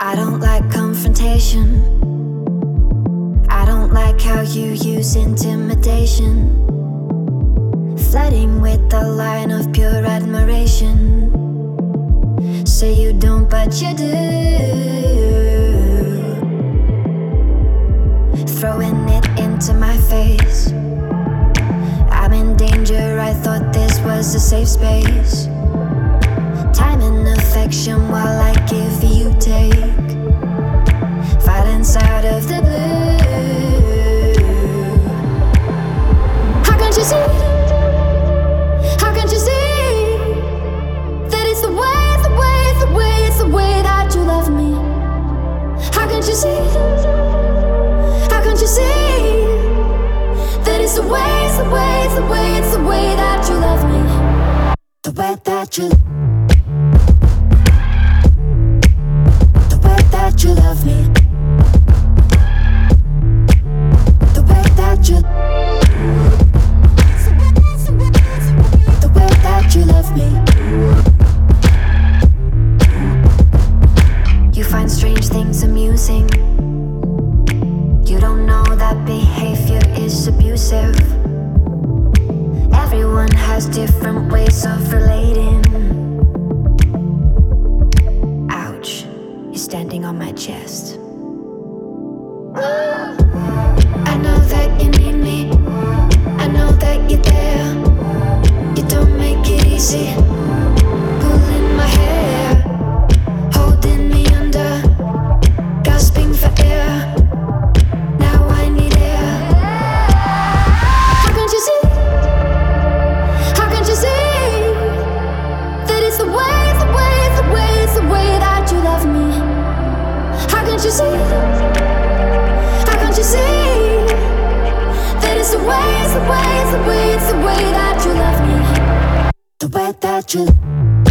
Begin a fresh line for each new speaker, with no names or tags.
I don't like confrontation. I don't like how you use intimidation, flooding with the line of pure admiration. Say you don't, but you do. Throwing it into my face. I'm in danger, I thought this was a safe space. Time and affection while I give you take. Violence out of the blue. How can't you see? How can't you see that it's the way, it's the way, it's the way, it's the way that you love me? How can't you see? How can't you see that it's the way, it's the way, it's the way, it's the way that you love me? The way that you that you love me, the way that you, the way that you love me. You find strange things amusing. You don't know that behavior is abusive. Everyone has different ways of relating. Standing on my chest. I know that you need me. I know that you're there. You don't make it easy. Pulling my hair, holding me under, gasping for air. Now I need air. How can't you see? How can't you see that it's the way, it's the way, it's the way, it's the way that you love me? How can't you see? How can't you see that it's the way, it's the way, it's the way, it's the way that you love me? The way that you